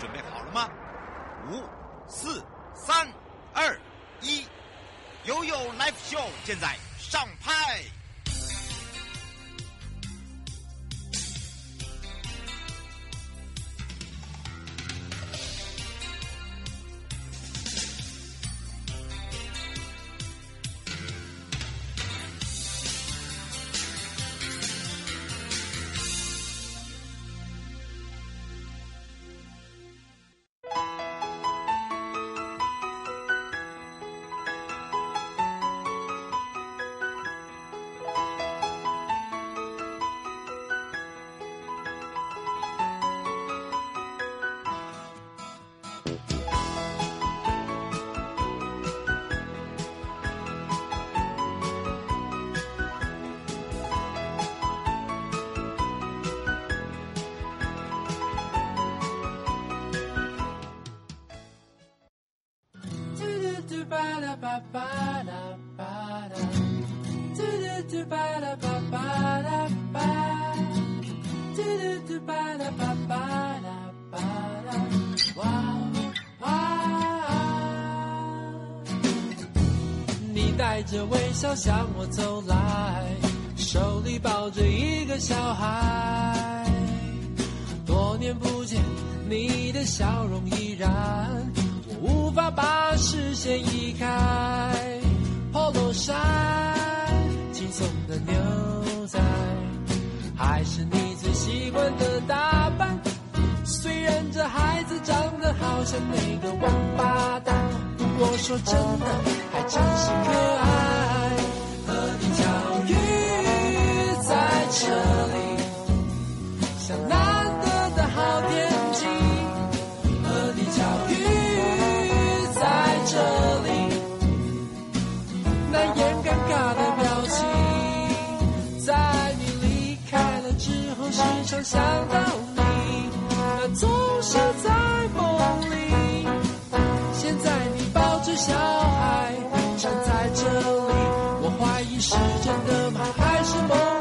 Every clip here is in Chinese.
准备好了吗？5、4、3、2、1，悠悠 Live Show 现在上拍。 你带着微笑向我走来，手里抱着一个小孩，多年不见，你的笑容依然，我无法把视线移开。polo 衫，轻松的牛仔，还是你最习惯的打扮。虽然这孩子长得好像那个王八蛋，不过说真的，还真是可爱。和你巧遇在这里，像难得的好天气。和你巧遇在这里，难掩尴尬的表情。在你离开了之后，时常想到你，那总是在梦里。现在你抱着小孩站在这里，我怀疑是真的吗？还是梦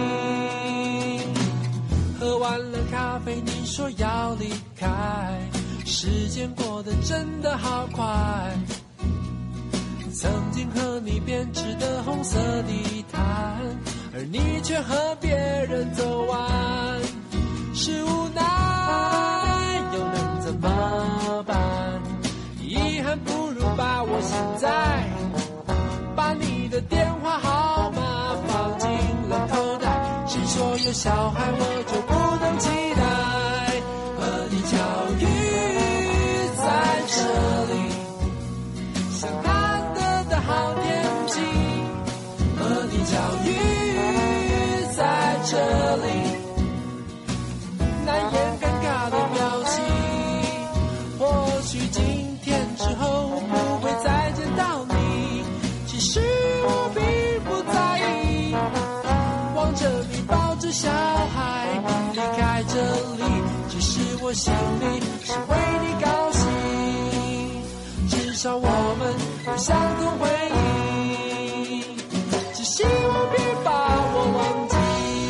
境？喝完了咖啡，你说要离开，时间过得真的好快。曾经和你编织的红色地毯，而你却和别人走完，是无奈又能怎么办？遗憾不如把我现在，把你的电话号码放进了口袋。谁说有小孩我就不能期待？和你巧遇在这里，像难得的好天气。和你巧遇在这里，难掩尴尬的表情。或许今天之后我不会再见到你，其实我并不在意。望着你抱着小孩离开这里，其实我心里是为你高兴。至少我们有相同回忆，只希望别把我忘记。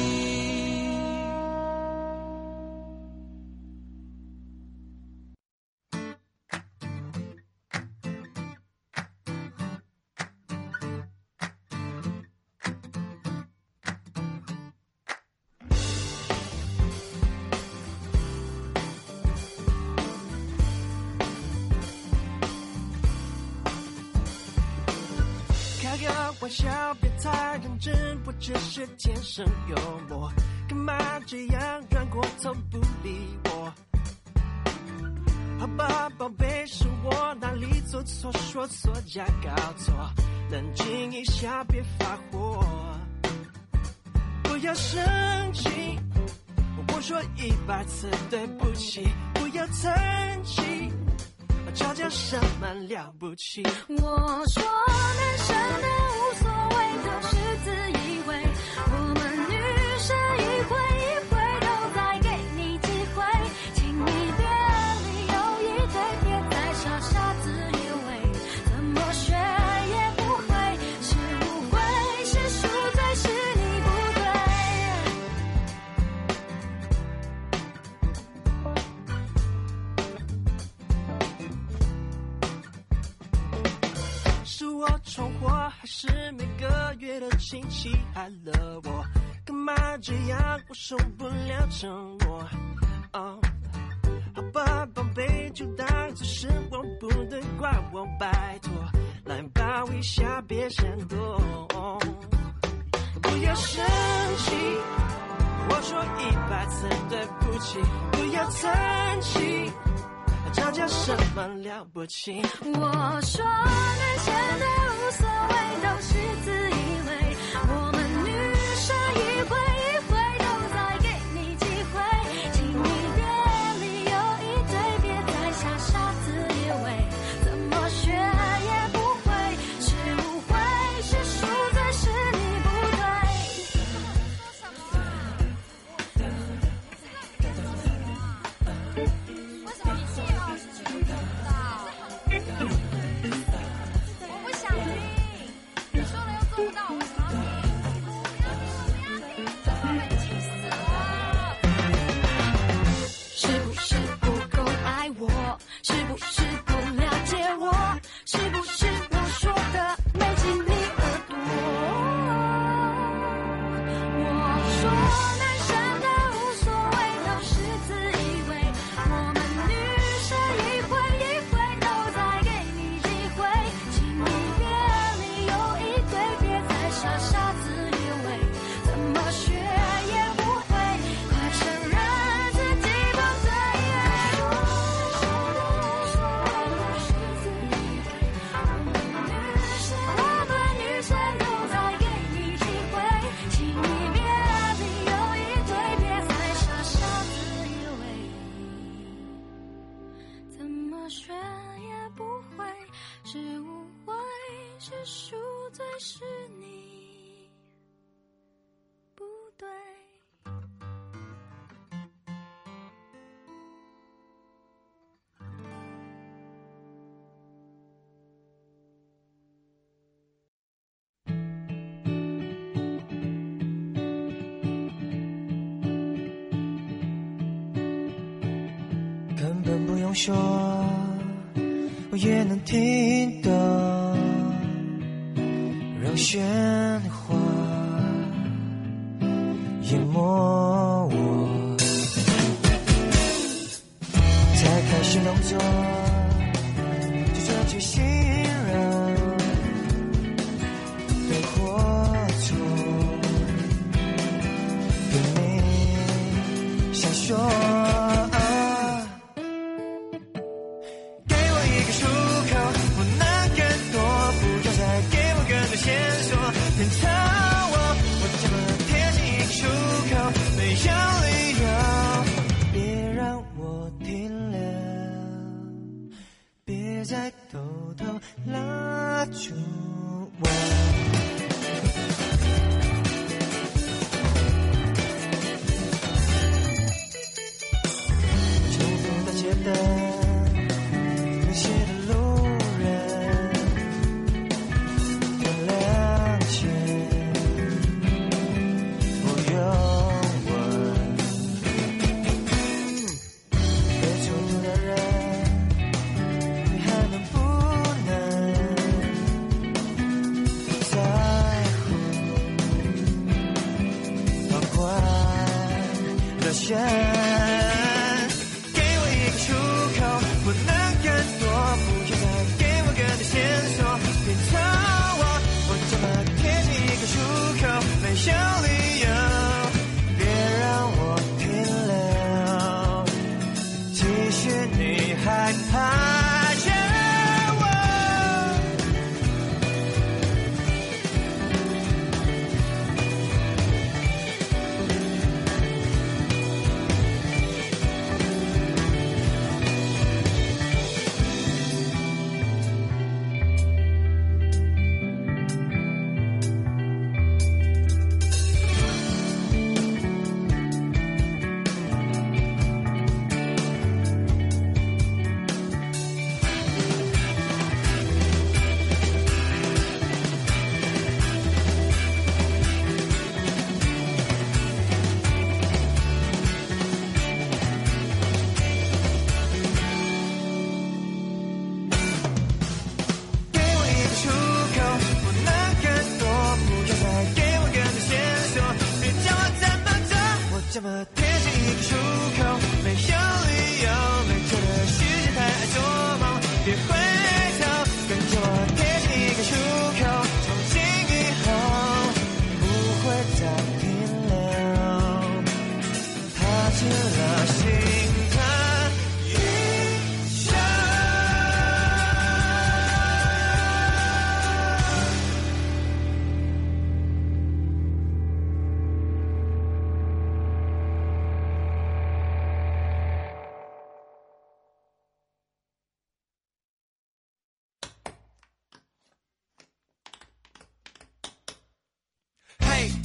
开个玩笑，别太认真，我只是天生幽默，干嘛这样转过头不理我？好吧，宝贝，是我哪里做错，说错加搞错，冷静一下，别发火，不要生气，我说100次对不起，不要叹气，吵架什么了不起？ 我说男生的无所谓都是自以为，我们女生一回一回都在给你机会，请你别理由一堆，别再傻傻自以为，怎么学也不会，是误会，是赎罪，是你不对。 我闯祸，还是每个月的亲戚害了我？干嘛这样？我受不了沉默。好吧，宝贝，就当作是我不对，怪我，拜托，来抱一下，别闪躲。不要生气，我说100次对不起，不要叹气，吵架什么了不起？ 我说男生的无所谓，都是自以为，我们女生一回一回都在给你机会，请你别理由一堆，别再傻傻自以为，怎么学也不会，是误会，是输罪，是你不对。为什么你气哦？是听不到。我不想听，你说了又做不到，我为什么要听？我不要听，被气死了。是不是不够爱我？是不是不了解我？是不是我说的没进你耳朵？我说男生的无所谓，都是自以为，我们女生一回一回都在给你机会，请你别理由一堆，别再傻傻自以为，怎么学也不会，快承认自己不对。我们女生都在给你机会，请你别理由一堆，别再傻傻自以为，怎么学也不会，是误会，是输罪，是你不对。 根本不用说，我也能听懂，让喧哗淹没我，才开始动作，就这去信任对或错，拼命想说。变成我这么贴近一个出口，没有理由，别让我停留。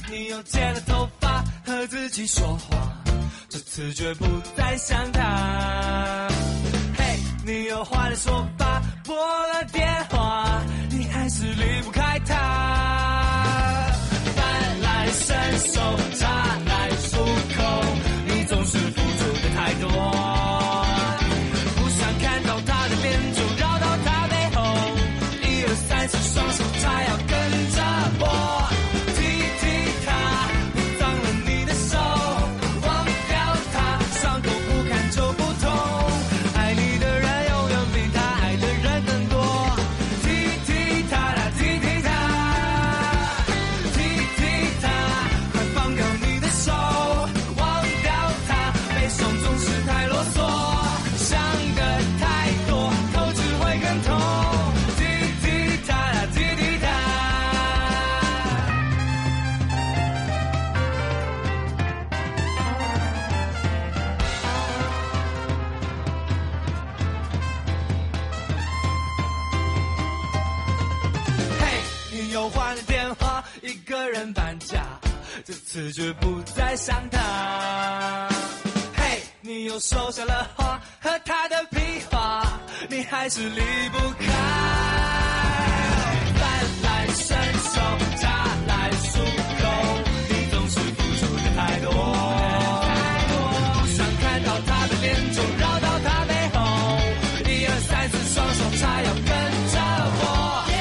你又剪了头发，和自己说话，这次绝不再想他。嘿，你又换了说法，拨了电话，你还是离不开他。饭来伸手，茶来漱口，你总是付出的太多。不想看到他的脸，就绕到他背后。1、2、3、4，双手叉腰跟着我。又换了电话，一个人搬家，这次绝不再想他。嘿，你又收下了花和他的屁话，你还是离不开。饭来伸手，茶来漱口，你总是付出的太多。不想看到他的脸，就绕到他背后。1、2、3、4，双手叉腰跟着我。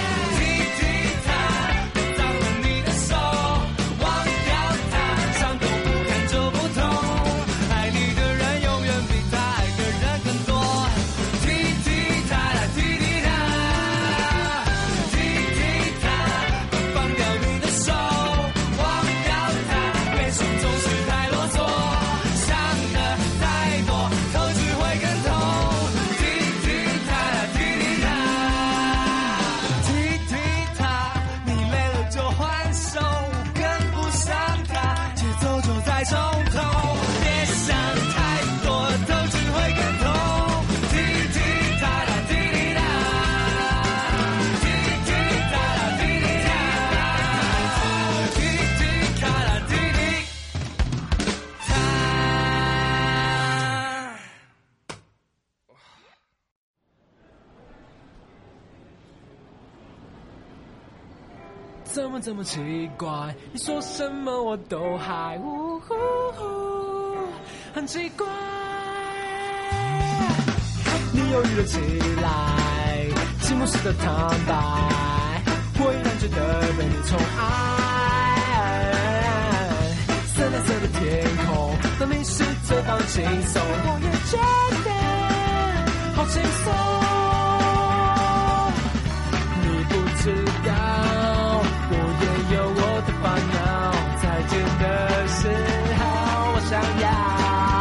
怎么这么奇怪？你说什么我都还很奇怪。你犹豫了起来，寂寞时的坦白，我依然觉得被你宠爱。深蓝色的天空，当你试着放轻松，我也觉得好轻松。你不知道，我也有我的烦恼。再见的时候，我想要，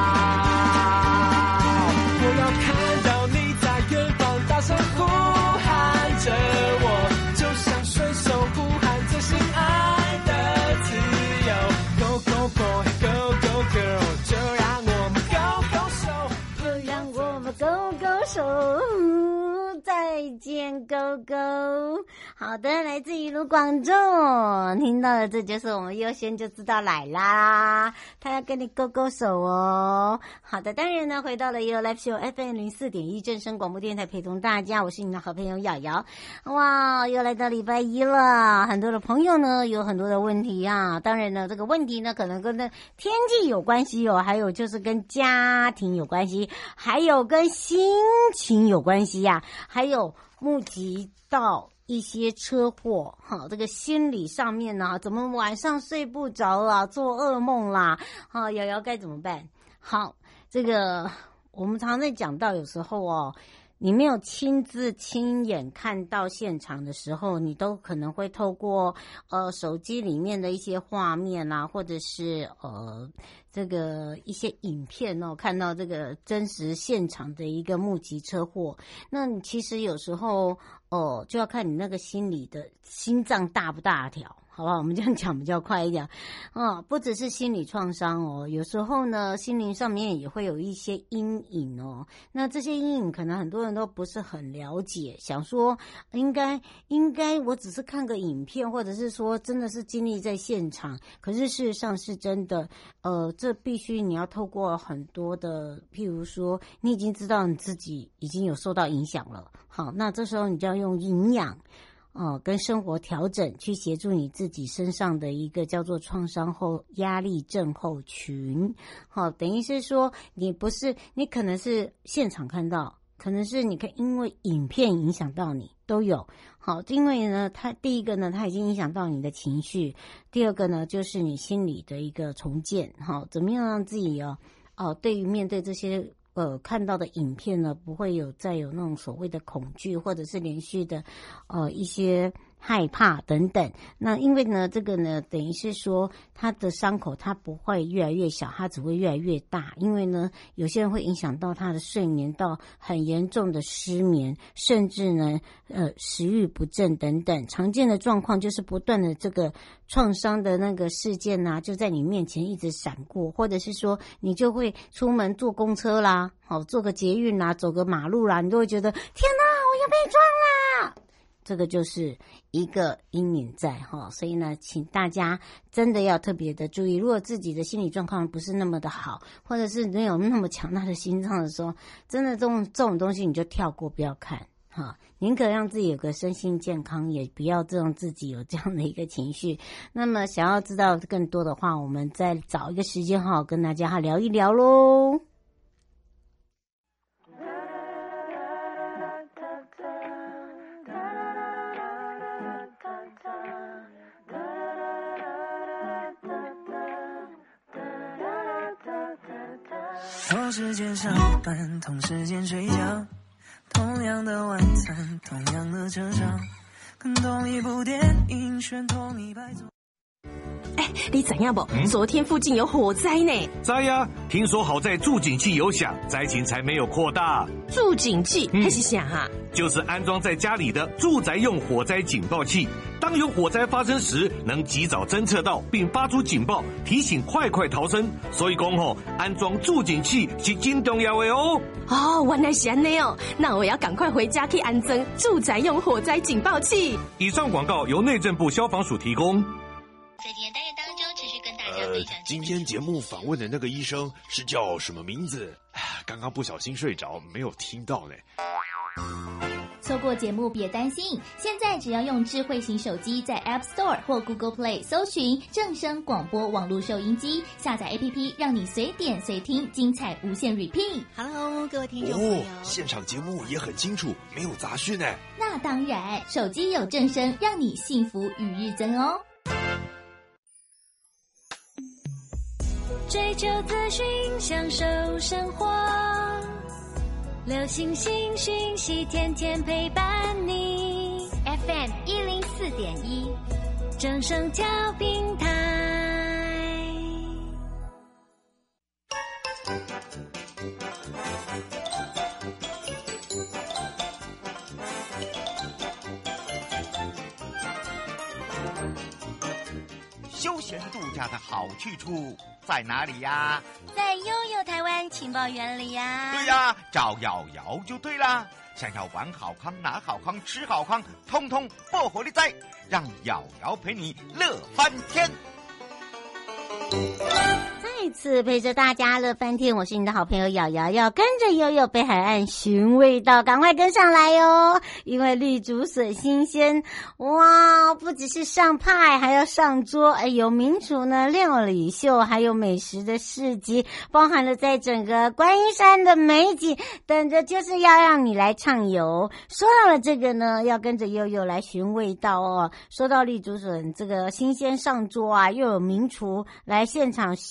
我要看到你在远方大声呼喊着我，就像水手呼喊着心爱的自由。Go go boy, go go girl， 就让我们 go go 手， 就让我们 go go 手。再见 ，Go Go。好的，来自于卢广仲，听到了，这就是我们优先就知道来啦，他要跟你勾勾手哦。好的，当然呢，回到了 You Live Show FM 04.1正声广播电台，陪同大家，我是你的好朋友瑶瑶。哇，又来到礼拜一了，很多的朋友呢有很多的问题啊，当然呢，这个问题呢可能跟天气有关系哦，还有就是跟家庭有关系，还有跟心情有关系呀，还有目击到一些车祸，哈，这个心理上面呢，怎么晚上睡不着啦，做噩梦啦，啊，瑶瑶该怎么办？好，这个我们常在讲到，有时候哦，你没有亲眼看到现场的时候，你都可能会透过手机里面的一些画面啊，或者是这个一些影片哦，看到这个真实现场的一个目击车祸。那你其实有时候就要看你那个心里的心脏大不大条好不好？我们这样讲比较快一点。不只是心理创伤哦，有时候呢，心灵上面也会有一些阴影哦。那这些阴影可能很多人都不是很了解，想说应该我只是看个影片，或者是说真的是经历在现场，可是事实上是真的。这必须你要透过很多的，譬如说你已经知道你自己已经有受到影响了，好，那这时候你就要用营养跟生活调整去协助你自己身上的一个叫做创伤后压力症候群。好，等于是说你可能是现场看到，可能是你可以因为影片影响到你，都有。好，因为呢，第一个呢，它已经影响到你的情绪；第二个呢，就是你心理的一个重建。好，怎么样让自己对于面对这些看到的影片呢，不会再有那种所谓的恐惧，或者是连续的一些害怕等等。那因为呢，这个呢，等于是说他的伤口它不会越来越小，它只会越来越大。因为呢，有些人会影响到他的睡眠，到很严重的失眠，甚至呢食欲不振等等。常见的状况就是不断的这个创伤的那个事件啊，就在你面前一直闪过，或者是说你就会出门坐公车啦，坐个捷运啦，走个马路啦，你都会觉得天哪，我要被撞啦。这个就是一个阴影在所以呢，请大家真的要特别的注意，如果自己的心理状况不是那么的好，或者是没有那么强大的心脏的时候，真的这种东西你就跳过，不要看宁可让自己有个身心健康，也不要让自己有这样的一个情绪。那么想要知道更多的话，我们再找一个时间跟大家聊一聊咯。 同时间上班，同时间睡觉，同样的晚餐，同样的车上，看同一部电影，选同一排座。 你知影不？昨天附近有火灾呢。 知呀，听说好在助警器有响，灾情才没有扩大。 助警器还是啥啊？ 就是安装在家里的住宅用火灾警报器，当有火灾发生时，能及早侦测到并发出警报，提醒快逃生。所以讲安装助警器是真重要的哦。 原来是这样哦，那我要赶快回家去安装住宅用火灾警报器。 以上广告由内政部消防署提供。 在今天单元当中，持续跟大家分享。 今天节目访问的那个医生是叫什么名字？刚刚不小心睡着，没有听到呢。 错过节目别担心，现在只要用智慧型手机在 App Store 或 Google Play 搜寻正声广播网络收音机，下载 APP， 让你随点随听，精彩无限 repeat。Hello， 各位听众朋友， 现场节目也很清楚，没有杂讯呢。 那当然，手机有正声，让你幸福与日增哦。 追求资讯，享受生活，流行新讯息，天天陪伴你。 FM 104.1， 正声调频台。 休闲度假的好去处在哪里呀？ 在悠悠台湾情报园里呀。 对呀，找瑶瑶就对啦。想要玩好康、拿好康、吃好康，通通不火力在，让瑶瑶陪你乐翻天。 再次陪着大家乐翻天，我是你的好朋友瑶瑶，要跟着悠悠北海岸寻味道，赶快跟上来哟！因为绿竹笋新鲜，哇，不只是上派，还要上桌，有民俗呢料理秀，还有美食的市集，包含了在整个观音山的美景，等着就是要让你来畅游。说到了这个呢，要跟着悠悠来寻味道哦。说到绿竹笋这个新鲜上桌啊，又有名厨来现场秀一段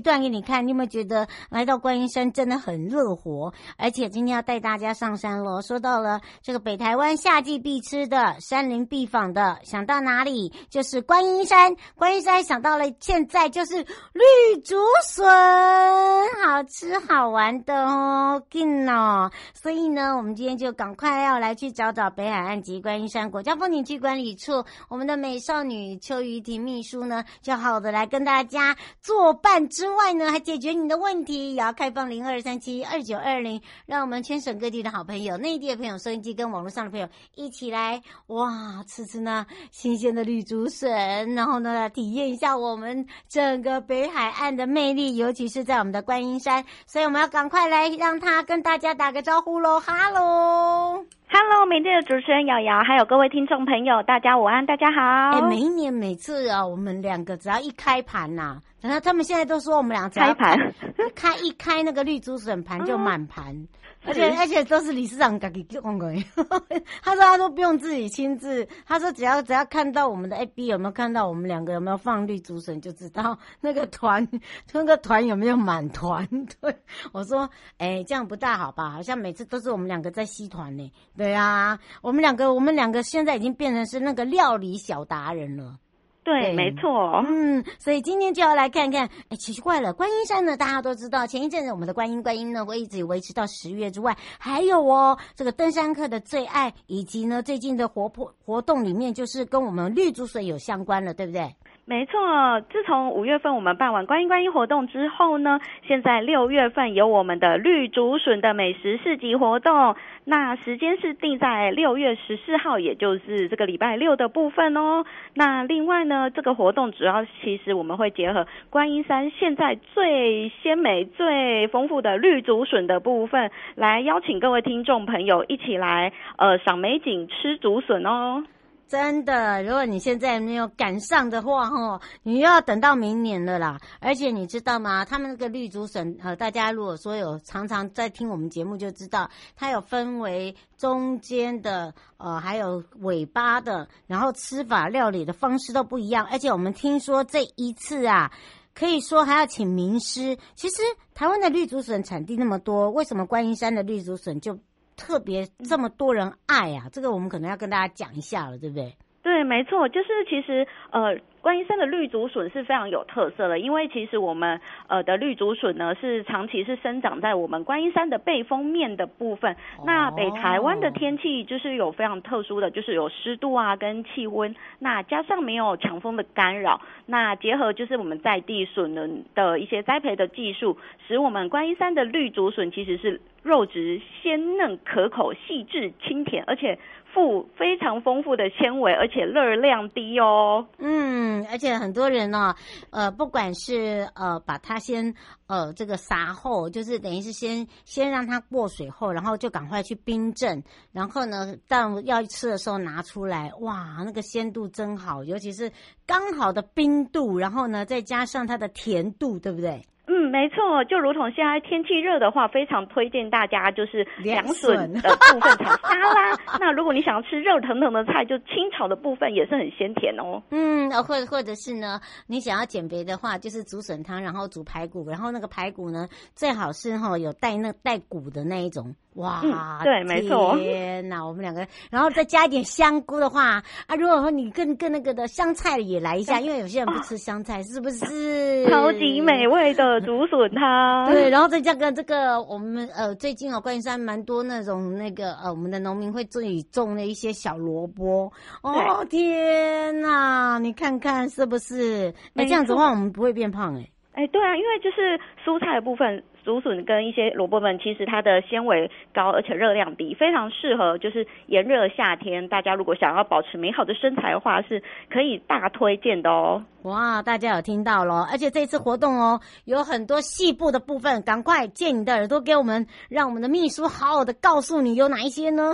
段给你看，你有没有觉得来到观音山真的很热火？而且今天要带大家上山了，说到了这个北台湾夏季必吃的、山林必访的，想到哪里就是观音山。观音山想到了，现在就是绿竹笋，好吃好玩的哦，劲哦！所以呢，我们今天就赶快要来去找找北海岸及观音山国家风景区管理处我们的美少女邱瑜婷秘书呢，就好好的来跟大家作伴之外呢，还解决你的问题，也要开放02372920，让我们全省各地的好朋友、内地的朋友、收音机跟网络上的朋友一起来哇吃吃那新鲜的绿竹笋，然后呢体验一下我们整个北海岸的魅力，尤其是在我们的观音山。所以我们要赶快来让他跟大家打个招呼咯。哈喽 Hello， 美丽的主持人瑶瑶，还有各位听众朋友，大家午安，大家好。 每一年每次啊，我们两个只要一开盘呐，然后他们现在都说我们俩只要开盘一开那个绿竹笋盘就满盘。而且都是理事长自己讲的，他说不用自己亲自，他说只要看到我们的 FB 有没有看到我们两个有没有放绿竹笋，就知道那个团有没有满团。对，我说这样不大好吧？好像每次都是我们两个在吸团呢。对啊，我们两个现在已经变成是那个料理小达人了。 对，没错。 所以今天就要来看看，奇怪了，观音山呢，大家都知道，前一阵子我们的观音呢会一直维持到10月之外，还有这个登山客的最爱，以及呢最近的活动里面，就是跟我们绿竹笋有相关了，对不对？ 没错，自从5月份我们办完观音活动之后呢，现在6月份有我们的绿竹笋的美食市集活动，那时间是定在6月14号，也就是这个礼拜六的部分哦。那另外呢，这个活动主要其实我们会结合观音山现在最鲜美、最丰富的绿竹笋的部分，来邀请各位听众朋友一起来赏美景、吃竹笋哦。 真的，如果你现在没有赶上的话你又要等到明年了啦。而且你知道吗，他们那个绿竹笋大家如果说有常常在听我们节目就知道，它有分为中间的还有尾巴的，然后吃法料理的方式都不一样。而且我们听说这一次啊，可以说还要请名师。其实台湾的绿竹笋产地那么多，为什么观音山的绿竹笋就特别这么多人爱啊？这个我们可能要跟大家讲一下了，对不对？ 对，没错，就是其实观音山的绿竹笋是非常有特色的，因为其实我们的绿竹笋呢是长期是生长在我们观音山的背风面的部分。那北台湾的天气就是有非常特殊的，就是有湿度啊跟气温，那加上没有强风的干扰，那结合就是我们在地笋的一些栽培的技术，使我们观音山的绿竹笋其实是肉质鲜嫩可口、细致清甜，而且富非常丰富的纤维，而且热量低哦。 而且很多人不管是把它先这个撒后，就是等于是先让它过水后，然后就赶快去冰镇，然后呢到要吃的时候拿出来，哇，那个鲜度真好，尤其是刚好的冰度，然后呢再加上它的甜度，对不对？ 没错，就如同现在天气热的话，非常推荐大家就是凉笋的部分炒沙拉。那如果你想要吃热腾腾的菜，就清炒的部分也是很鲜甜哦。 或者是呢，你想要减肥的话，就是煮笋汤，然后煮排骨，然后那个排骨呢，最好是有带骨的那一种。哇， 对，没错。 天哪，我们两个，然后再加一点香菇的话如果说你更那个的香菜也来一下，因为有些人不吃香菜，是不是？ 超级美味的竹笋汤。 对，然后再加个这个，我们最近观音山蛮多那种我们的农民会自己种了一些小萝卜。天哪，你看看是不是？这样子的话我们不会变胖对啊，因为就是蔬菜的部分，竹笋跟一些萝卜们，其实它的纤维高，而且热量低，非常适合就是炎热的夏天，大家如果想要保持美好的身材的话，是可以大推荐的哦。 哇，大家有听到咯，而且这次活动有很多细部的部分，赶快借你的耳朵给我们，让我们的秘书好好的告诉你有哪一些呢？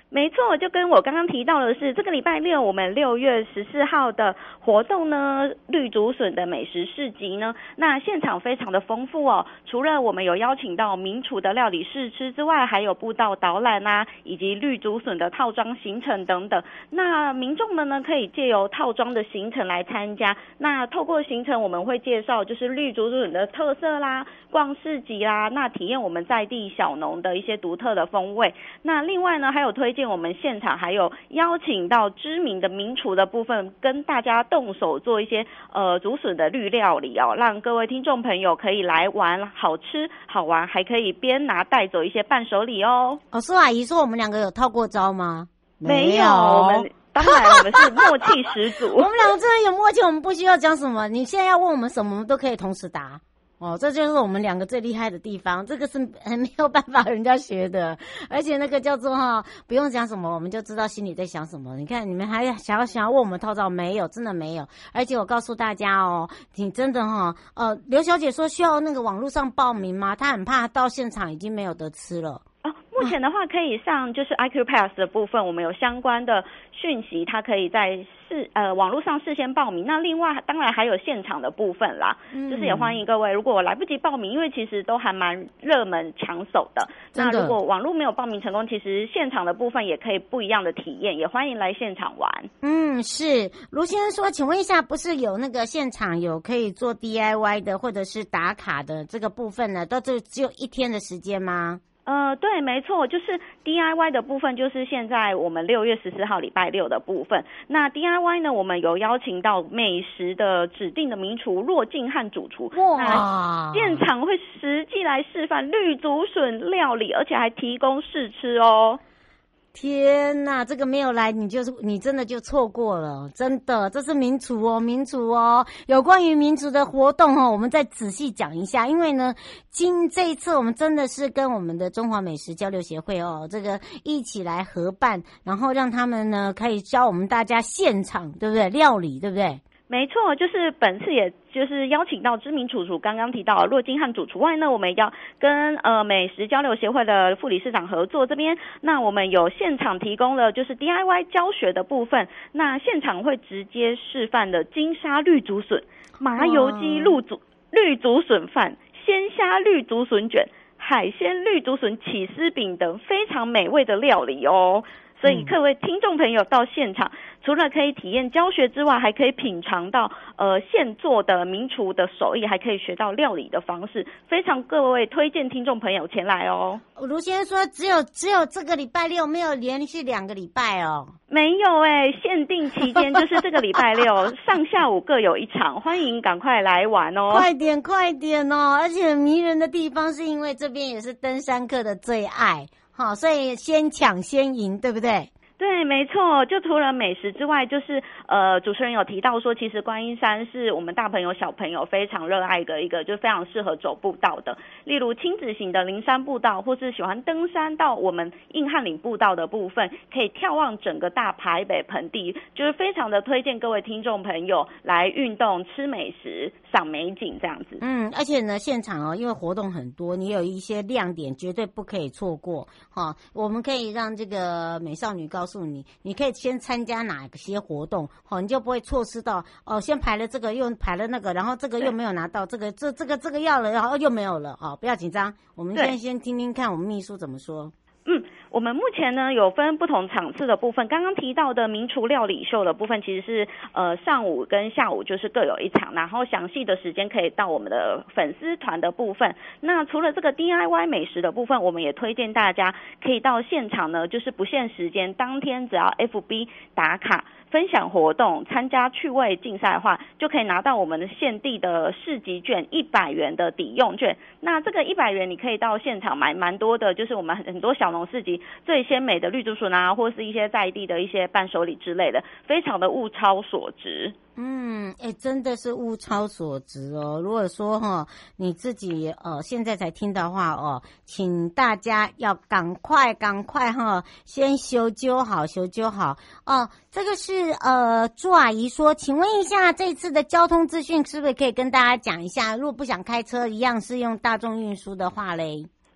没错，就跟我刚刚提到的是，这个礼拜六我们6月14号的活动呢，绿竹笋的美食市集呢，那现场非常的丰富哦。除了我们有邀请到名厨的料理试吃之外，还有步道导览啊，以及绿竹笋的套装行程等等。那民众们呢，可以借由套装的行程来参加。那透过行程，我们会介绍就是绿竹笋的特色啦，逛市集啦，那体验我们在地小农的一些独特的风味。那另外呢，还有推荐我们现场还有邀请到知名的名厨的部分，跟大家动手做一些竹笋的绿料理哦，让各位听众朋友可以来玩，好吃好玩，还可以边拿带走一些伴手礼哦。 苏阿姨说我们两个有套过招吗？ 没有，我们当然我们是默契十足。 我们两个真的有默契，我们不需要讲什么，你现在要问我们什么，我们都可以同时答。这就是我们两个最厉害的地方，这个是很没有办法人家学的，而且那个叫做不用讲什么，我们就知道心里在想什么。你看你们还想要问我们套招，没有，真的没有。而且我告诉大家你真的刘小姐说需要那个网络上报名吗？她很怕到现场已经没有得吃了。 目前的话可以上就是 IQ Pass 的部分，我们有相关的讯息，它可以在网络上事先报名。那另外当然还有现场的部分啦，就是也欢迎各位，如果来不及报名，因为其实都还蛮热门抢手的。那如果网络没有报名成功，其实现场的部分也可以不一样的体验，也欢迎来现场玩。 是卢先生说，请问一下，不是有那个现场有可以做 DIY 的或者是打卡的这个部分呢？都只有1天的时间吗？ 对，没错，就是 DIY 的部分，就是现在我们6月14号礼拜六的部分。那 DIY 呢，我们有邀请到美食的指定的名厨骆静和主厨，那现场会实际来示范绿竹笋料理，而且还提供试吃哦。 天哪，这个没有来，你真的就错过了，真的，这是民厨哦。有关于民厨的活动我们再仔细讲一下，因为呢，这一次我们真的是跟我们的中华美食交流协会这个一起来合办，然后让他们呢可以教我们大家现场，对不对？料理，对不对？ 没错，就是本次也就是邀请到知名主厨，刚刚提到骆金汉主厨外呢，我们要跟美食交流协会的副理事长合作这边，那我们有现场提供了就是 DIY 教学的部分，那现场会直接示范的金沙绿竹笋、麻油鸡绿竹笋饭、鲜虾绿竹笋卷、海鲜绿竹笋起司饼等非常美味的料理哦。所以各位听众朋友到现场，除了可以体验教学之外，还可以品尝到现做的名厨的手艺，还可以学到料理的方式，非常各位推荐听众朋友前来哦。 卢先生说只有这个礼拜六，没有连续2个礼拜哦。 没有限定期间就是这个礼拜六上下午各有一场，欢迎赶快来玩哦。 快点哦！而且迷人的地方是因为这边也是登山客的最爱。所以先抢先赢，对不对？ 对，没错，就除了美食之外，就是主持人有提到说，其实观音山是我们大朋友小朋友非常热爱的一个，就非常适合走步道的，例如亲子型的灵山步道，或是喜欢登山到我们硬汉岭步道的部分，可以眺望整个大台北盆地，就是非常的推荐各位听众朋友来运动、吃美食、赏美景这样子。 而且呢，现场因为活动很多，你有一些亮点绝对不可以错过我们可以让这个美少女告诉你，你可以先参加哪些活动你就不会错失到先排了这个又排了那个，然后这个又没有拿到，这个要了，然后又没有了不要紧张，我们先听听看我们秘书怎么说。 我们目前呢有分不同场次的部分，刚刚提到的名厨料理秀的部分，其实是上午跟下午就是各有一场，然后详细的时间可以到我们的粉丝团的部分。那除了这个 DIY 美食的部分，我们也推荐大家可以到现场呢，就是不限时间，当天只要 FB 打卡分享活动，参加趣味竞赛的话，就可以拿到我们的现地的市集券100元的抵用券。那这个100元你可以到现场买蛮多的，就是我们很多小农市集最鲜美的绿竹笋啊，或是一些在地的一些伴手礼之类的，非常的物超所值。 真的是物超所值哦。如果说你自己现在才听的话请大家要赶快先修究好这个是朱阿姨说，请问一下这次的交通资讯是不是可以跟大家讲一下？如果不想开车，一样是用大众运输的话嘞？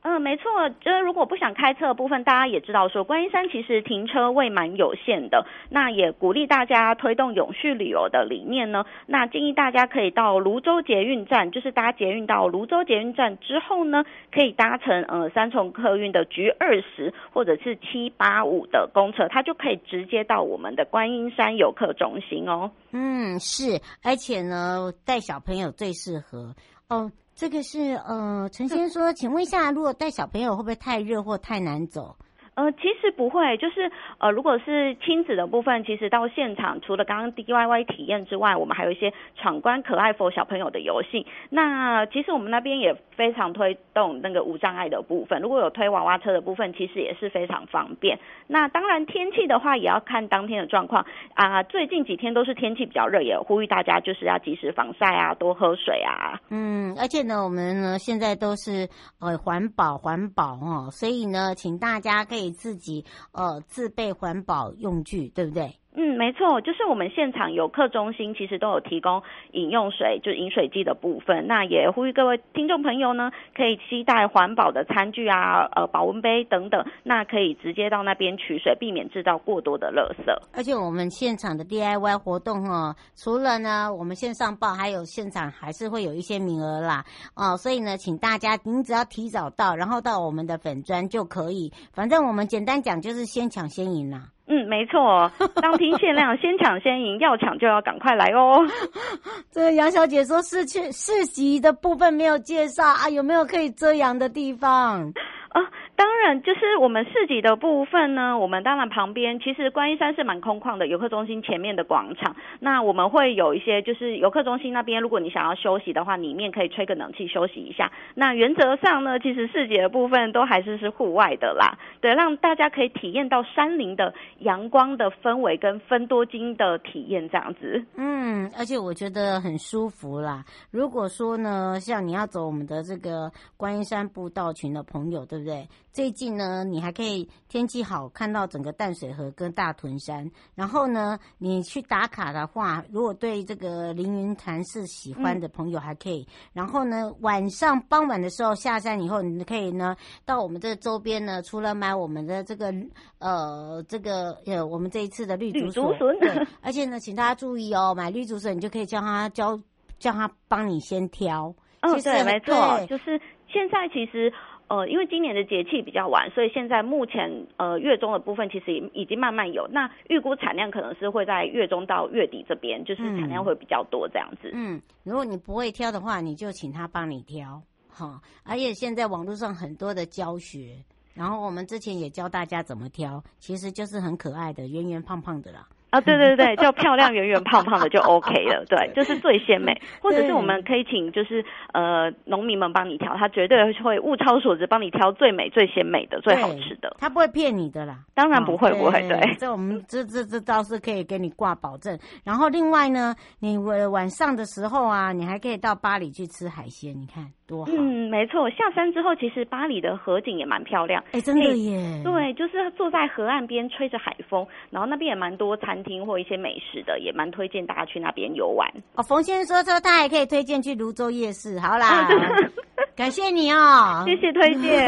没错，就是如果不想开车的部分，大家也知道说，观音山其实停车位蛮有限的，那也鼓励大家推动永续旅游的理念呢。那建议大家可以到泸州捷运站，就是搭捷运到泸州捷运站之后呢，可以搭乘三重客运的局20或者是785的公车，它就可以直接到我们的观音山游客中心哦。 是，而且呢，带小朋友最适合哦。这个是陈先生说，请问一下，如果带小朋友会不会太热或太难走？ 其实不会，就是如果是亲子的部分，其实到现场除了刚刚 DIY 体验之外，我们还有一些闯关可爱 for 小朋友的游戏。那其实我们那边也非常推动那个无障碍的部分，如果有推娃娃车的部分，其实也是非常方便。那当然天气的话也要看当天的状况啊，最近几天都是天气比较热，也呼吁大家就是要及时防晒啊，多喝水啊。 而且呢，我们呢现在都是环保哦，所以呢，请大家可以自己自备环保用具，对不对？ 没错，就是我们现场游客中心其实都有提供饮用水，就是饮水机的部分。那也呼吁各位听众朋友呢，可以携带环保的餐具啊、保温杯等等，那可以直接到那边取水，避免制造过多的垃圾。 而且我们现场的 DIY 活动除了呢我们线上报，还有现场还是会有一些名额啦所以呢，请大家您只要提早到，然后到我们的粉专就可以。反正我们简单讲就是先抢先赢啦。 没错，当天限量，先抢先赢，要抢就要赶快来哦。 这个杨小姐说市集的部分没有介绍啊，有没有可以遮阳的地方？ 当然，就是我们市集的部分呢，我们当然旁边其实观音山是蛮空旷的，游客中心前面的广场，那我们会有一些就是游客中心那边，如果你想要休息的话，里面可以吹个冷气休息一下。那原则上呢，其实市集的部分都还是户外的啦，对，让大家可以体验到山林的阳光的氛围跟芬多精的体验这样子。 而且我觉得很舒服啦。如果说呢，像你要走我们的这个观音山步道群的朋友，对不对？最近呢，你还可以天气好看到整个淡水河跟大屯山，然后呢，你去打卡的话，如果对这个凌云潭是喜欢的朋友还可以。然后呢，傍晚的时候下山以后，你可以呢到我们这周边呢，除了买我们的这个我们这一次的绿竹笋，对，而且呢，请大家注意哦，买绿竹笋你就可以叫他帮你先挑。 对，没错，就是现在其实。因为今年的节气比较晚，所以现在目前月中的部分其实已经慢慢有，那预估产量可能是会在月中到月底这边，就是产量会比较多这样子。 如果你不会挑的话，你就请他帮你挑，而且现在网络上很多的教学，然后我们之前也教大家怎么挑，其实就是很可爱的，圆圆胖胖的啦。 对，就漂亮圆圆胖胖的就 OK 了，对，就是最鲜美。或者是我们可以请就是农民们帮你挑，他绝对会物超所值帮你挑最美最鲜美的最好吃的， 他不会骗你的啦。 当然不会，对， 这我们这倒是可以给你挂保证。然后另外呢，你晚上的时候啊，你还可以到巴黎去吃海鲜，你看多好。 没错，下山之后其实巴黎的河景也蛮漂亮。 真的耶。 对，就是坐在河岸边吹着海风，然后那边也蛮多餐厅或一些美食的，也蛮推荐大家去那边游玩。 冯先生说他还可以推荐去泸州夜市。好啦，感谢你哦， 谢谢推荐。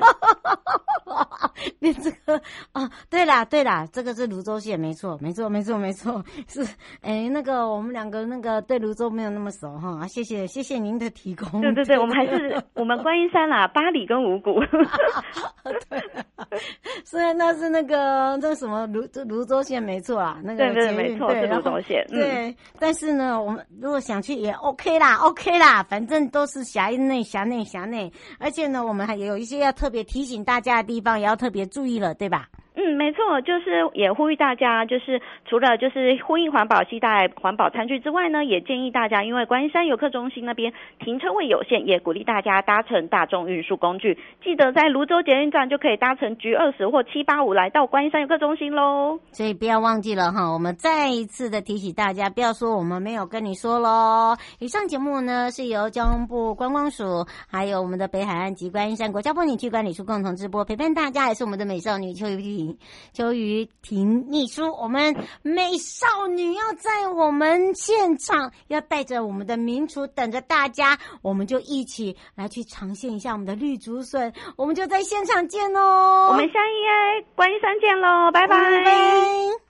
你这个对啦，这个是泸州县，没错，是那个我们两个那个对泸州没有那么熟哈，谢谢您的提供。 对，我们还是我们观音山啦，八里跟五股。 对，虽然那是那个什么泸州县没错啦，那个对，没错，是泸州县。 对，但是呢，我们如果想去也 OK 啦，反正都是辖内，而且呢，我们还有一些要特别提醒大家的地方，也要特别注意了，对吧？ 没错，就是也呼吁大家，就是除了就是呼应环保、携带环保餐具之外呢，也建议大家，因为观音山游客中心那边停车位有限，也鼓励大家搭乘大众运输工具。记得在泸州捷运站就可以搭乘局20或785来到观音山游客中心咯。 所以不要忘记了哈，我们再一次的提醒大家，不要说我们没有跟你说咯。以上节目呢是由交通部观光署还有我们的北海岸及观音山国家风景区管理处共同直播，陪伴大家也是我们的美少女邱玉萍。 请邱瑜婷秘书，我们美少女要在我们现场，要带着我们的名厨等着大家，我们就一起来去尝鲜一下我们的绿竹笋，我们就在现场见哦。 我们下一夜观音山见喽，拜拜。 拜拜。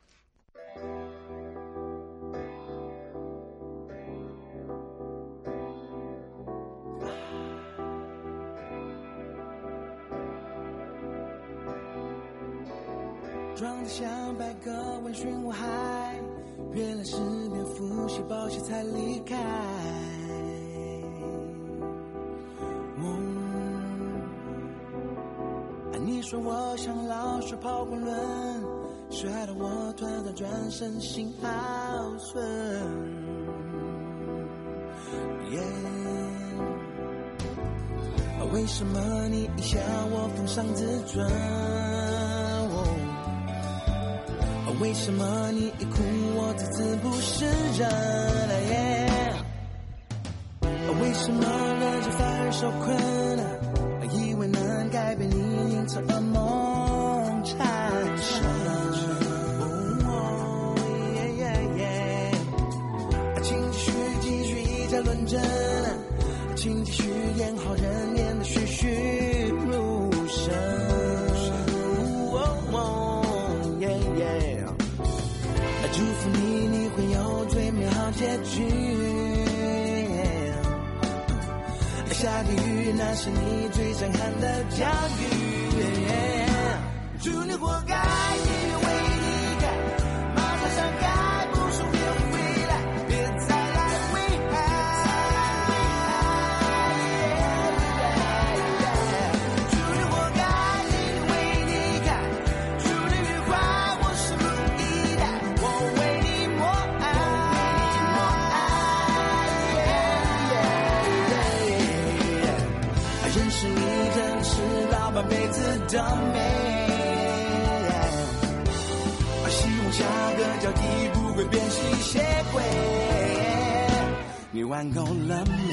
装得像百个闻讯无害，原来是蝙蝠细胞血才离开。你说我像老鼠跑滚轮，摔得我团团转身心好酸。为什么你一笑我封上自尊？为什么你一哭我自知不是人？为什么人就反而受困？以为能改变你，因此噩梦缠身。请继续以假乱真，请继续演好人，演得栩栩如生。祝福你，你会有最美好结局。下地狱，那是你最震撼的教育。祝你活该，因为离开，马上伤害，不说别回来，别再来危害。祝你活该，因为离开，祝你愉快，我拭目以待。我为你默哀。认识你真是老半辈子的美，希望下个交替不会变吸血鬼。你玩够了没？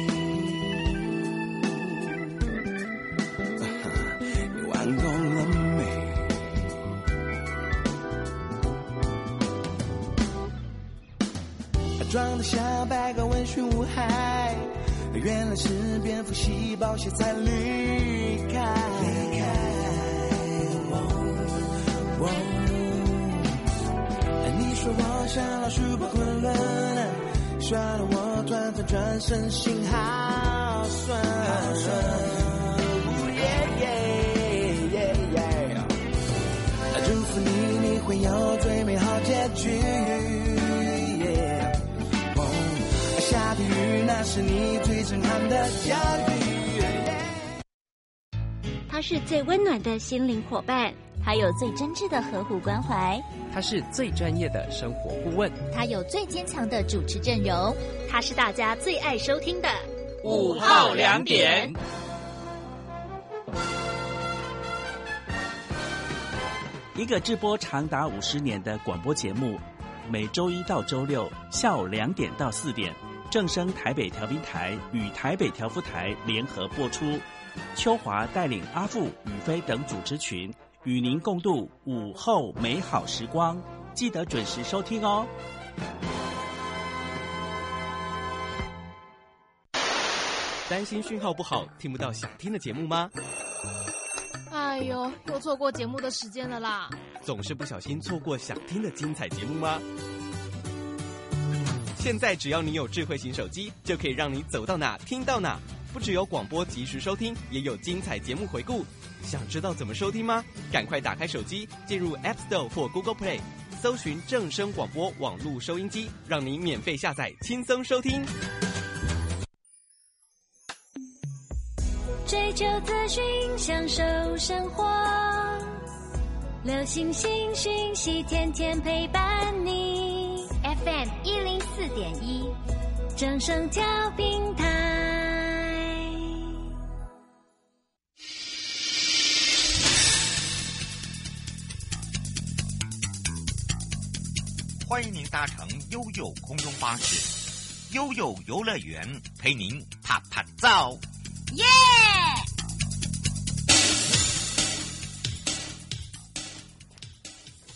你玩够了没？装得像百个闻讯无害，原来是蝙蝠细胞血才离开。你说我像老鼠跑滚轮，摔得我团团转身心好酸。祝福你，你会有最美好结局。下地狱，那是你最震撼的教育。 他是最温暖的心灵伙伴， 他有最真挚的呵护关怀， 他是最专业的生活顾问， 他有最坚强的主持阵容， 他是大家最爱收听的 5号2点。 一个直播长达50年的广播节目，每周1到周6下午2点到4点，正声台北调频台与台北调夫台联合播出。秋华带领阿富、宇飞等主持群，与您共度午后美好时光，记得准时收听哦。 担心讯号不好，听不到想听的节目吗？ 哎呦，又错过节目的时间了啦！ 总是不小心错过想听的精彩节目吗？现在只要你有智慧型手机，就可以让你走到哪听到哪。不只有广播及时收听，也有精彩节目回顾。想知道怎么收听吗？赶快打开手机，进入 App Store 或 Google Play， 搜寻正声广播网络收音机，让你免费下载，轻松收听。 追求资讯，享受生活，流行新讯息，天天陪伴你。 FM 104.1， 正声调频台。 欢迎您搭乘悠悠空中巴士，悠悠游乐园陪您啪啪照。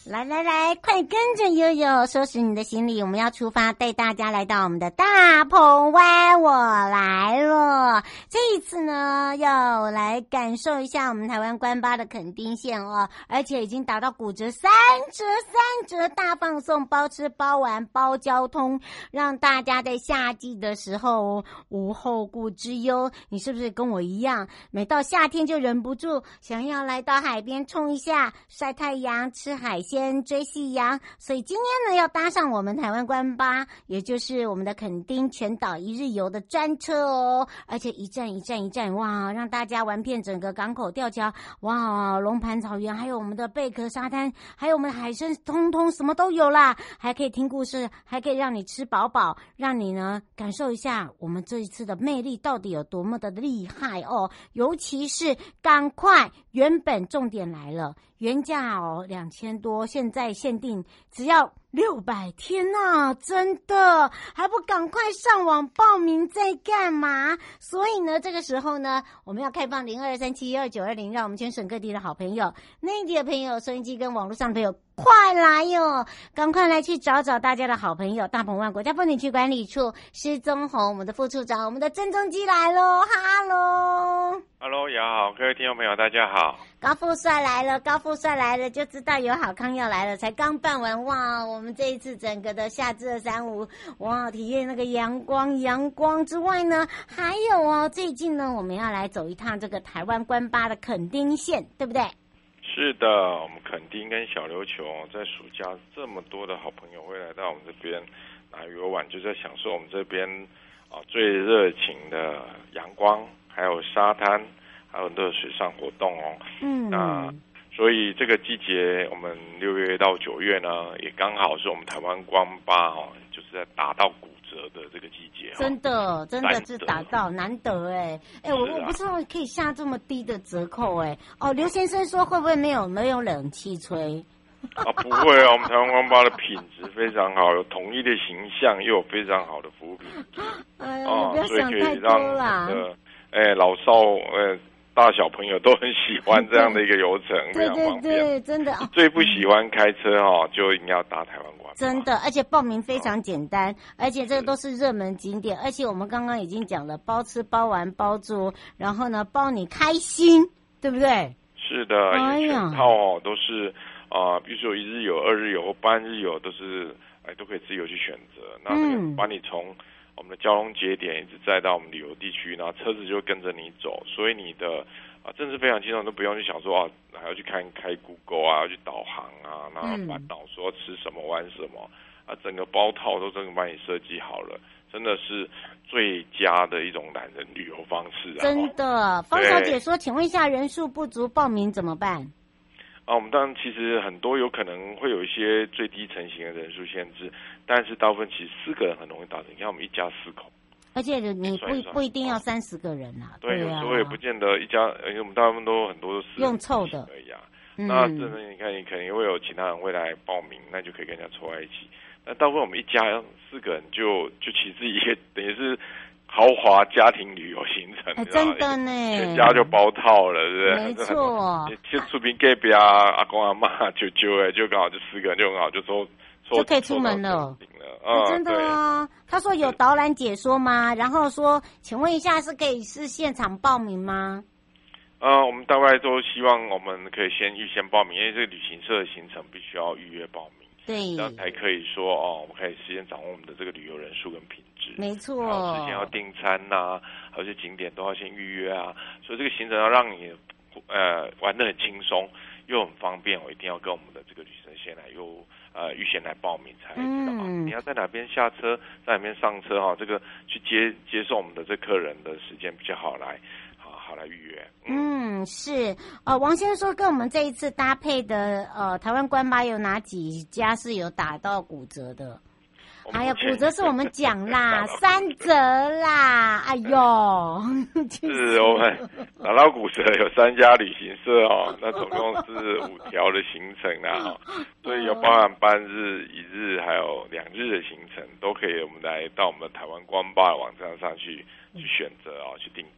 来，快跟着悠悠收拾你的行李，我们要出发，带大家来到我们的大鹏湾。我来了，这一次呢，要来感受一下我们台湾关八的垦丁县哦，而且已经打到骨折3折大放送，包吃包玩包交通，让大家在夏季的时候无后顾之忧。你是不是跟我一样，每到夏天就忍不住想要来到海边冲一下，晒太阳，吃海鲜，追夕阳？所以今天呢，要搭上我们台湾关八，也就是我们的垦丁全岛一日游的专车哦，而且一站一站，哇，让大家玩遍整个港口吊桥，哇，龙盘草原，还有我们的贝壳沙滩，还有我们的海参，通通什么都有啦，还可以听故事，还可以让你吃饱饱，让你呢感受一下我们这一次的魅力到底有多么的厉害哦。尤其是赶快，原本重点来了，原价2000多，现在限定只要600，天哪，真的还不赶快上网报名在干嘛？所以呢，这个时候呢，我们要开放0237122920，让我们全省各地的好朋友、内地的朋友、收音机跟网络上的朋友快来哟！赶快来去找大家的好朋友，大鹏湾国家风景区管理处施宗宏，我们的副处长，我们的郑中基来咯，哈喽。 Hello， 也好，各位听众朋友，大家好。 高富帅来了，就知道有好康要来了。才刚办完，哇，我们这一次整个的夏至235，哇，体验那个阳光之外呢，还有最近呢，我们要来走一趟这个台湾关八的垦丁县，对不对？ 是的，我们垦丁跟小琉球在暑假这么多的好朋友会来到我们这边来游玩，就在享受我们这边最热情的阳光，还有沙滩，还有很多的水上活动哦。那所以这个季节，我们6月到9月呢，也刚好是我们台湾关八就是在打到骨折的这个季节。 真的是打到难得我不知道可以下这么低的折扣刘先生说会不会没有冷气吹？ 不会我们台湾关八的品质非常好，有统一的形象，又有非常好的服务品质。 不要想太多啦。 老少大小朋友都很喜欢这样的一个游程，非常方便。 对，真的。 最不喜欢开车就一定要搭台湾关八。 真的，而且报名非常简单，而且这个都是热门景点，而且我们刚刚已经讲了，包吃包玩包住，然后呢包你开心，对不对？ 是的，全套都是比如说1日游、2日游或半日游，都是都可以自由去选择。那把你从我们的交通节点一直载到我们旅游地区，然后车子就跟着你走，所以你的真是非常轻松，都不用去想说还要去开 Google 要去导航然后烦恼说吃什么玩什么整个包套都真的帮你设计好了，真的是最佳的一种懒人旅游方式真的。方小姐说，请问一下，人数不足报名怎么办？ 我们当然其实很多有可能会有一些最低成型的人数限制，但是大部分其实4个人很容易达成。你看我们一家4口，而且你不一定要30个人对，有时候也不见得一家，因为我们大部分都很多都是用凑的而已那真的你看，你肯定会有其他人会来报名，那就可以跟人家凑在一起。那大部分我们一家4个人就其实一个等于是豪华家庭旅游行程， 真的呢， 全家就包套了，对不对？ 没错， 就出边隔壁阿公阿妈舅舅就刚好就4个人就很好，就可以出门了。真的他说有导览解说吗？然后说，请问一下，是现场报名吗？ 我们大概都希望我们可以预先报名，因为这个旅行社的行程必须要预约报名。 对， 这样才可以说我们可以事先掌握我们的这个旅游人数跟品质。 没错， 事先要订餐还有一些景点都要先预约所以这个行程要让你玩得很轻松又很方便，我一定要跟我们的这个旅生先来预先来报名才知道你要在哪边下车，在哪边上车这个去接受我们的这客人的时间比较好来预约。 是王先生说跟我们这一次搭配的台湾关八有哪几家是有打到骨折的？哎呀，骨折是我们讲啦，3折啦，哎呦， 是我们打到骨折有3家旅行社那总共是5条的行程所以有包含半日、1日还有2日的行程，都可以我们来到我们的台湾关八的网站上去选择去订购。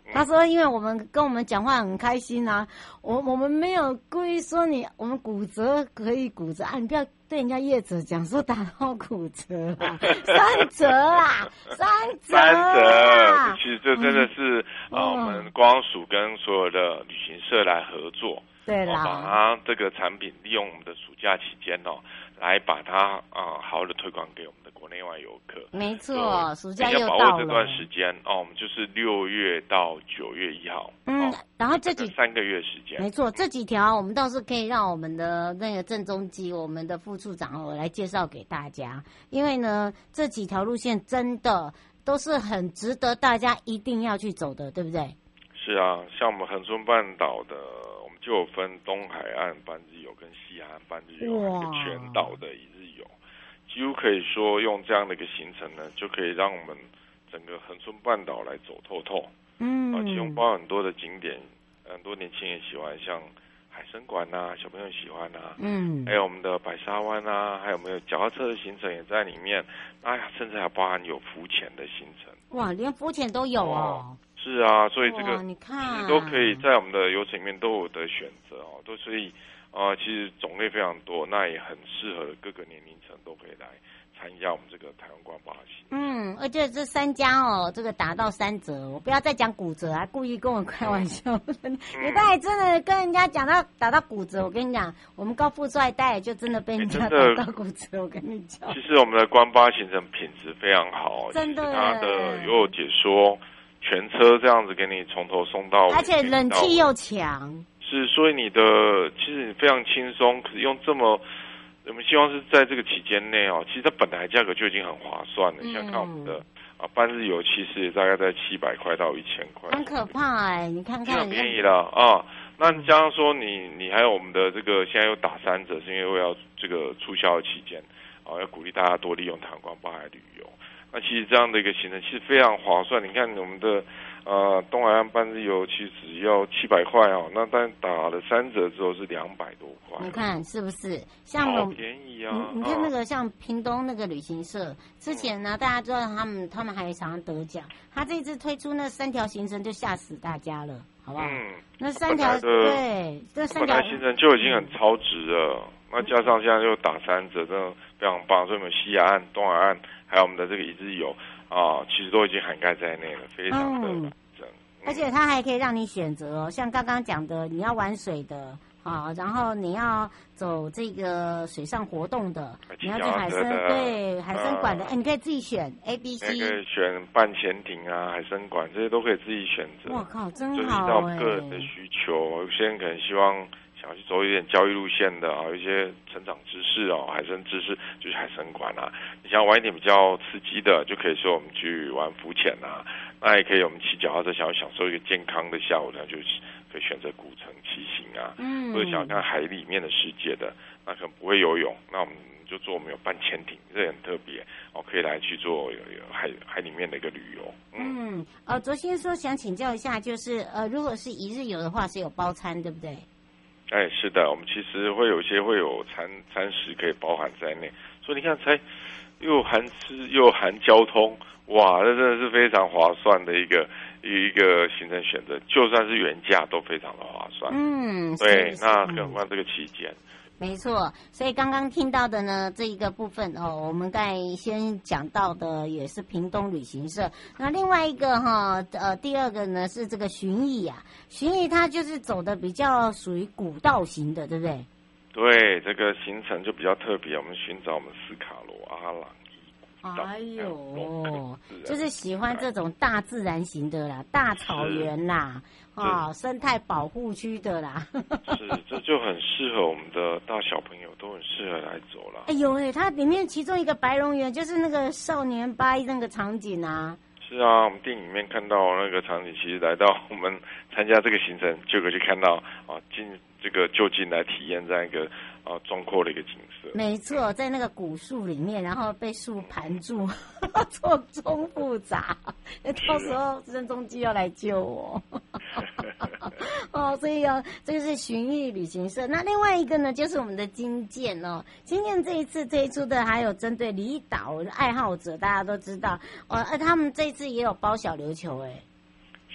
他说因为我们跟我们讲话很开心啊，我们没有故意说我们骨折可以骨折啊，你不要对人家业者讲说打到骨折啊，3折啊，3折啊， 其实这真的是我们观光署跟所有的旅行社来合作， 对啦， 把它这个产品利用我们的暑假期间来把它好好的推广给我们的国内外游客。 没错，暑假又到了。 把握这段时间我们就是6月到9月1号。 然后这 3个月时间。 没错，这几条我们倒是可以让我们的那个郑中基，我们的副处长来介绍给大家，因为呢这几条路线真的都是很值得大家一定要去走的，对不对？ 是啊，像我们恒春半岛的，我们就有分东海岸半日游跟西海岸半日游，一个全岛的一日游，几乎可以说用这样的一个行程呢，就可以让我们整个恒春半岛来走透透。其中包含很多的景点，很多年轻人喜欢，像海参馆啊，小朋友喜欢啊，还有我们的白沙湾啊，还有没有脚踏车的行程也在里面，甚至还包含有浮潜的行程。 哇，连浮潜都有哦。 是啊，所以这个你看其实都可以在我们的游程里面都有的选择都所以其实种类非常多，那也很适合各个年龄层都可以来参加我们这个台湾观光行。 而且这3家这个打到3折，我不要再讲骨折啊，故意跟我开玩笑。你带真的跟人家讲到打到骨折，我跟你讲，我们高富帅带就真的被人家打到骨折，我跟你讲。 其实我们的观巴行程品质非常好， 真的， 它的有解说。全车这样子给你从头送到尾， 而且冷气又强， 是，所以其实你非常轻松，可是用这么，我们希望是在这个期间内其实它本来价格就已经很划算了。你想看我们的半日游，其实也大概在700块到1000块， 很可怕你看看， 很便宜了那你加上说你还有我们的这个现在又打3折，是因为要这个促销的期间要鼓励大家多利用台湾观巴来旅游。那其实这样的一个行程其实非常划算，你看我们的东海岸半日游其实只要700块那但打了3折之后是200多块， 你看是不是？像好便宜你看那个像屏东那个旅行社，之前呢大家知道他们还常常得奖，他这次推出那3条行程就吓死大家了，好不好？那3条对，这3条本来行程就已经很超值了，那加上现在又打3折，真的非常棒。所以我们西海岸、东海岸还有我们的这个一日游其实都已经涵盖在内了，非常的完整。 而且它还可以让你选择像刚刚讲的，你要玩水的然后你要走这个水上活动的，你要去海参馆的，你可以自己选 A、B、C， 可以选半潜艇海参馆这些都可以自己选择。 哇靠，真好就是依照我们个人的需求，有些人可能希望想要去走一点教育路线的有一些成长知识海参知识就是海参馆你想要玩一点比较刺激的，就可以说我们去玩浮潜那也可以我们骑脚踏车想要享受一个健康的下午就可以选择古城骑行或者想要看海里面的世界的，那可能不会游泳，那我们就做我们有半潜艇，这很特别可以来去做有海里面的一个旅游。 昨天说想请教一下，就是如果是一日游的话是有包餐对不对？ 是的，我们其实会有餐食可以包含在内，所以你看才又含吃又含交通，哇，这真的是非常划算的一个行程选择，就算是原价都非常的划算。对，那更何况这个期间。 没错，所以刚刚听到的呢，这一个部分我们刚才先讲到的也是屏东旅行社。那另外一个第二个呢是这个巡艺巡艺它就是走的比较属于古道型的，对不对？ 对，这个行程就比较特别，我们寻找我们斯卡罗、阿朗伊古道， 就是喜欢这种大自然型的啦，大草原啦。生态保护区的啦， 这就很适合我们的大小朋友，都很适合来走了。 它里面其中一个白龙园就是那个少年巴那个场景是我们电影里面看到那个场景，其实来到我们参加这个行程就可以去看到就近来体验这样一个壮阔的一个景色。 没错，在那个古树里面，然后被树盘住，错综复杂。到时候郑中基要来救我。所以这个是巡艺旅行社。那另外一个呢，就是我们的金剑金剑这一次推出的还有针对离岛爱好者，大家都知道他们这一次也有包小琉球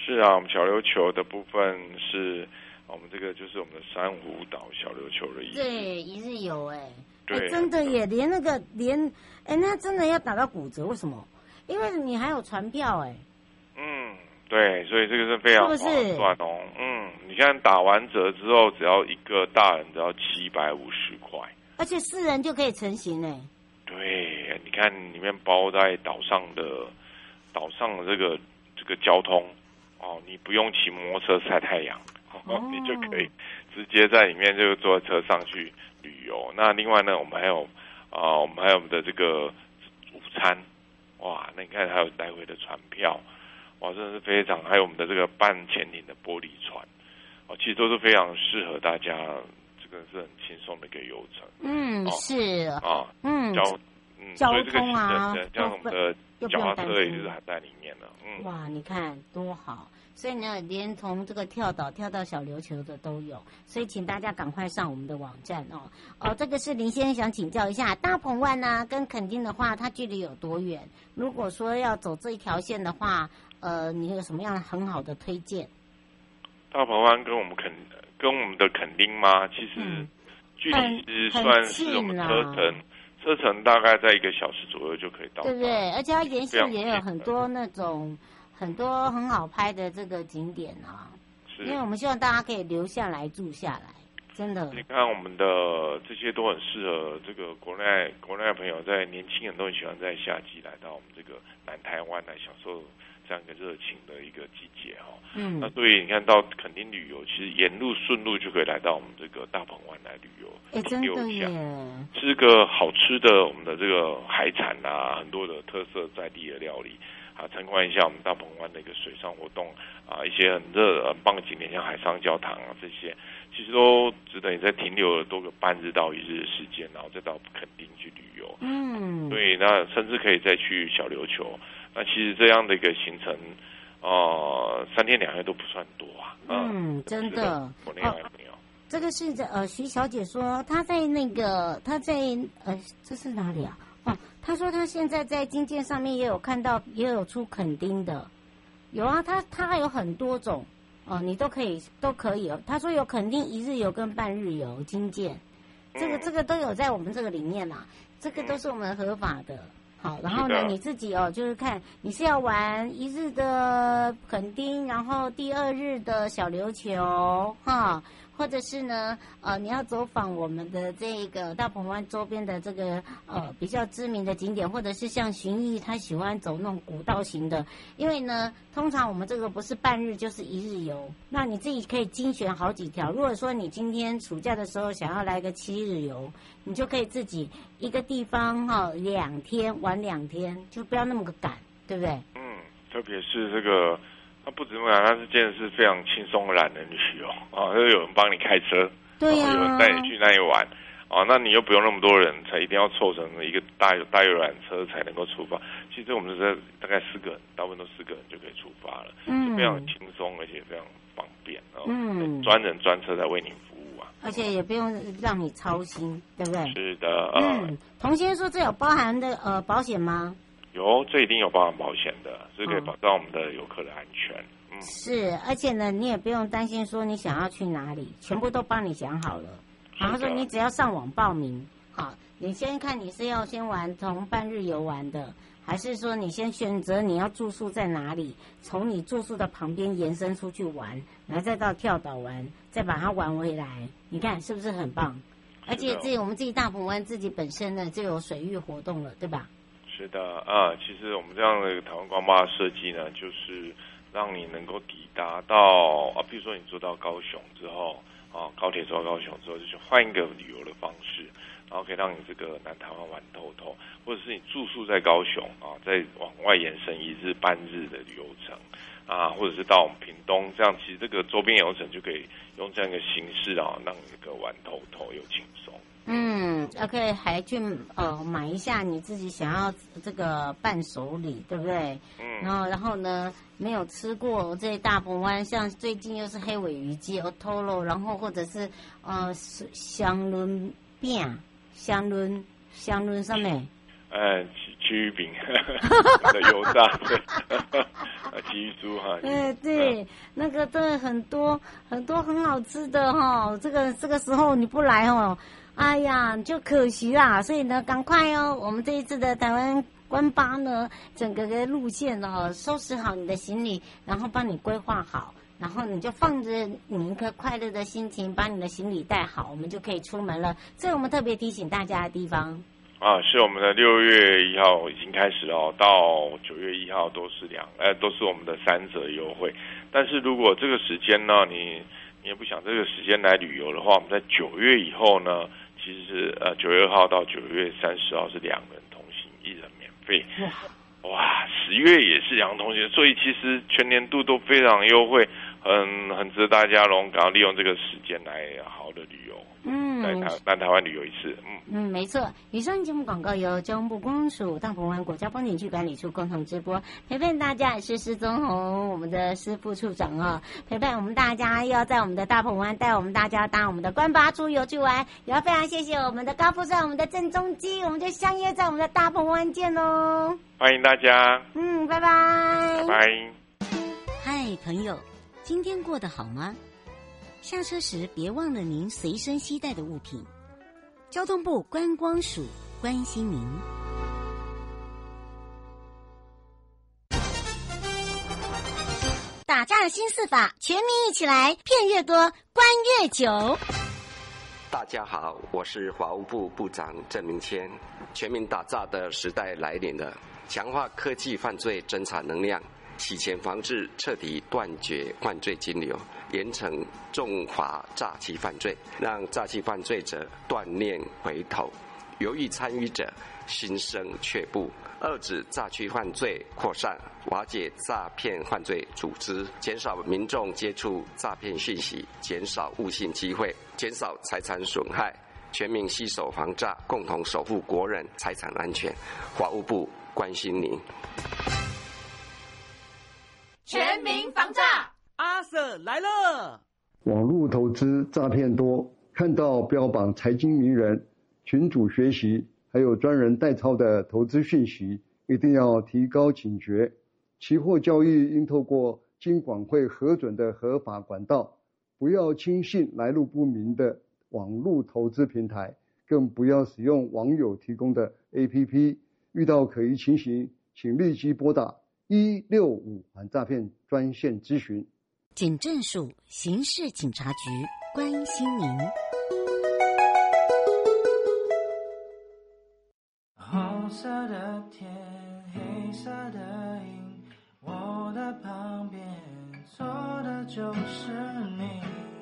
是啊，我们小琉球的部分是我们这个就是我们的珊瑚岛小琉球的意思。 对，一日游对， 真的耶，那真的要打到骨折，为什么？因为你还有船票对，所以这个是非常划算哦。你看打完折之后，只要一个大人只要750块， 而且4人就可以成行对，你看里面包在岛上的这个交通你不用骑摩托车晒太阳你就可以直接在里面就坐车上去旅游。那另外呢，我们还有我们的这个午餐，哇，那你看还有来回的船票。哇，真的是非常，还有我们的这个半潜艇的玻璃船，其实都是非常适合大家，这个是很轻松的一个游程。 是交通啊，像我们的脚踏车也就是含在里面了。 哇，你看多好！所以呢，连从这个跳岛跳到小琉球的都有，所以请大家赶快上我们的网站这个是林先生想请教一下，大鹏湾呢跟垦丁的话，它距离有多远？如果说要走这一条线的话，你有什么样很好的推荐？ 大鹏湾跟我们的垦丁吗？其实距离是算是我们车程大概在1个小时左右就可以到， 对不对？而且它沿线也有很多那种很多很好拍的这个景点因为我们希望大家可以留下来住下来，真的。 你看我们的这些都很适合这个国内的朋友，在年轻人都很喜欢在夏季来到我们这个南台湾来享受这样一个热情的一个季节那所以你看到垦丁旅游，其实沿路顺路就可以来到我们这个大鹏湾来旅游， 真的耶， 吃个好吃的我们的这个海产很多的特色在地的料理参观一下我们大鹏湾的一个水上活动一些很棒的景点，像海上教堂这些，其实都值得你再停留了多个半日到1日的时间，然后再到垦丁去旅游。对，那甚至可以再去小琉球。那其实这样的一个行程，3天2夜都不算多真的。这个是徐小姐说她在这是哪里啊？她说她现在在经建上面也有看到，也有出垦丁的，有啊，她有很多种你都可以她说有垦丁1日游跟半日游经建，这个都有在我们这个里面这个都是我们合法的。好，然后呢，你自己就是看你是要玩1日的垦丁，然后第2日的小琉球或者是呢你要走访我们的这个大鹏湾周边的这个比较知名的景点，或者是像寻艺他喜欢走那种古道型的，因为呢通常我们这个不是半日就是1日游，那你自己可以精选好几条。如果说你今天暑假的时候想要来个7日游，你就可以自己一个地方2天玩2天，就不要那么个赶，对不对？ 特别是这个它不止这么讲，它是真的是非常轻松懒人旅游就是有人帮你开车， 对呀， 有人带你去那里玩那你又不用那么多人，才一定要凑成一个大游览车才能够出发。其实我们是大概4个人，大部分都4个人就可以出发了，是非常轻松而且非常方便专人专车在为你服务而且也不用让你操心，对不对？ 是的， 童先说这有包含的保险吗？ 有，这一定有包含保险的，这可以保障我们的游客的安全。 是，而且呢，你也不用担心说你想要去哪里，全部都帮你想好了。然后说你只要上网报名，你先看你是要先玩从半日游玩的，还是说你先选择你要住宿在哪里，从你住宿的旁边延伸出去玩，然后再到跳岛玩，再把它玩回来。你看是不是很棒？而且我们自己大鹏湾自己本身呢就有水域活动了，对吧？ 是的其实我们这样的台湾光巴设计呢，就是让你能够抵达到比如说你坐到高雄之后高铁坐到高雄之后，就是换一个旅游的方式，然后可以让你这个南台湾玩透透，或者是你住宿在高雄再往外延伸1日半日的旅游程或者是到我们屏东，这样其实这个周边游程就可以用这样一个形式让你这个玩透透又轻松。 OK， 还去买一下你自己想要这个伴手礼，对不对？然后呢，没有吃过这大鹏湾，像最近又是黑尾鱼鸡、Otoro， 然后或者是香轮饼、香轮上面鲫鱼饼的油炸，对，鲫鱼酥哈。 对，那个真的很多很好吃的哈。这个时候你不来哦，哎呀，就可惜啦。所以呢，赶快哦，我们这一次的台湾观巴呢，整个的路线哦，收拾好你的行李，然后帮你规划好。然后你就放着你一颗快乐的心情，把你的行李带好，我们就可以出门了。这是我们特别提醒大家的地方。 是我们的6月1号已经开始了，到9月1号都是我们的3折优惠。但是如果这个时间呢，你也不想这个时间来旅游的话，我们在9月以后呢，其实是9月2号到9月30号是2人同行，1人免费。哇，10月也是2人同行，所以其实全年度都非常优惠，很值得大家赶快利用这个时间来好好的旅游。来台湾旅游一次。 没错。以上节目广告由交通部公署大鹏湾国家风景区管理处共同直播，陪伴大家是施宗宏，我们的施副处长哦，陪伴我们大家要在我们的大鹏湾带我们大家当我们的观巴出游去玩，也要非常谢谢我们的高富帅，我们的郑中基，我们就相约在我们的大鹏湾见哦。 欢迎大家。 拜拜。 拜拜。 嗨，朋友，今天过得好吗？下车时别忘了您随身携带的物品。交通部观光署关心您。打诈新4法，全民一起来，骗越多，关越久。 大家好，我是法务部部长郑明谦。全民打诈的时代来临了，强化科技犯罪侦查能量，洗钱防治，彻底断绝犯罪金流，严惩重罚诈欺犯罪，让诈欺犯罪者断念回头，犹豫参与者心生却步，遏止诈欺犯罪扩散，瓦解诈骗犯罪组织，减少民众接触诈骗讯息，减少误信机会，减少财产损害，全民携手防诈，共同守护国人财产安全。法务部关心您。 全民防诈， 阿 Sir 来了。 网络投资诈骗多，看到标榜财经名人、群组学习，还有专人代操的投资讯息，一定要提高警觉。期货交易应透过金管会核准的合法管道，不要轻信来路不明的网络投资平台，更不要使用网友提供的 APP。遇到可疑情形，请立即拨打165反诈骗专线咨询。 警政署刑事警察局关心您。 红色的天，黑色的云，我的旁边坐的就是你，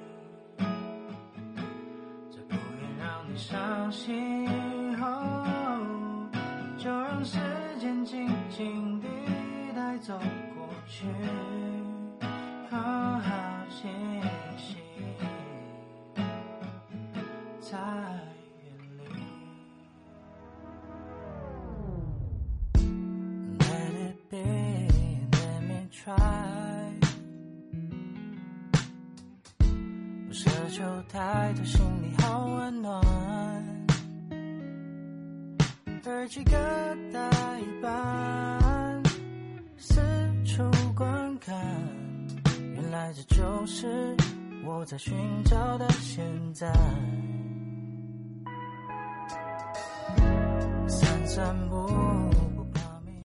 这不愿让你伤心，就让时间静静地带走过去，好好歇息，再远离。Let it be, let me try， 不奢求太多，心里好温暖。耳机各带一半，四处观看，原来这就是我在寻找的现在。散散步